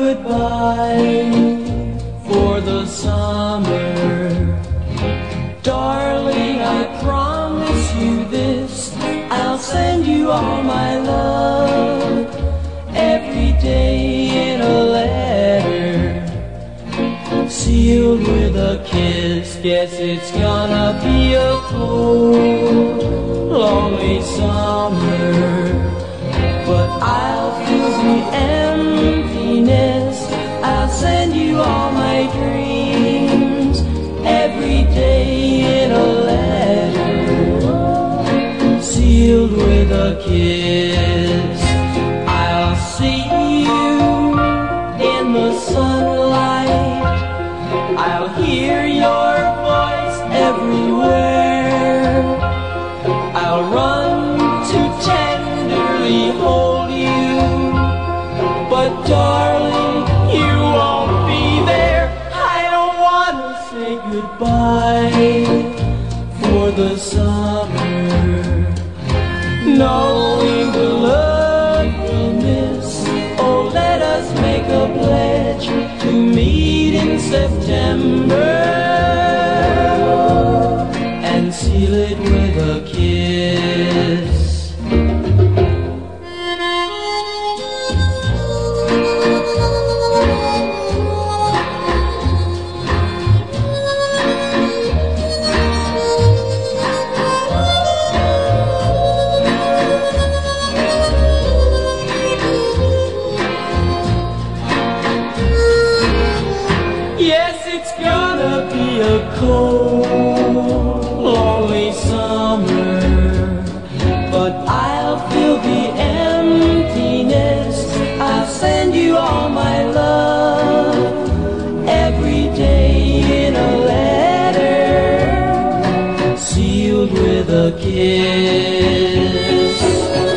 goodbye for the summer. Darling, I promise you this, I'll send you all my love every day in a letter, sealed with a kiss. Guess it's gonna be a cold, lonely summer, but I'll feel the emptiness. I'll send you all my dreams every day in a letter, sealed with a kiss. I'll see you in the sunlight, I'll hear your voice everywhere, I'll run to tenderly hold you, but darling, you won't be there. I don't want to say goodbye for the summer, knowing the love we'll miss. Oh, let us make a pledge to meet in September and seal it with a kiss. Yes, it's gonna be a cold, lonely summer, but I'll feel the emptiness. I'll send you all my love every day in a letter, sealed with a kiss,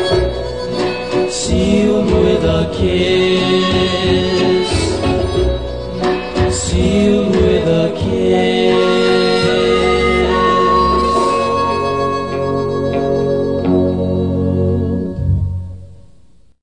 sealed with a kiss, sealed